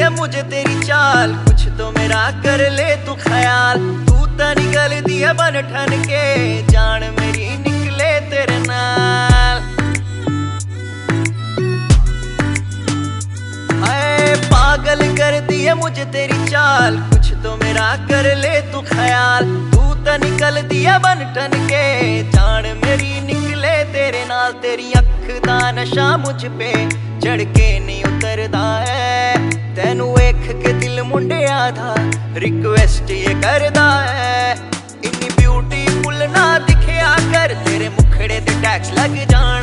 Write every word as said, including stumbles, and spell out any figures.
है मुझे तेरी चाल, कुछ तो मेरा कर ले तू ख्याल। तू तो निकल दिया बन ठन के, जान मेरी निकले तेरे नाल। हाय पागल कर दिया मुझे तेरी चाल, कुछ तो मेरा कर ले तू ख्याल। तू तो निकल दिया बन ठन के, जान मेरी निकले तेरे नाल। तेरी अख दा नशा मुझ पे चढ़ के नहीं उतरदा है, तेनू वेख के दिल मुंडिया दा रिक्वेस्ट ये करदा है। इन्नी ब्यूटीफुल ना दिखया कर, तेरे मुखड़े ते टैक्स लग जान।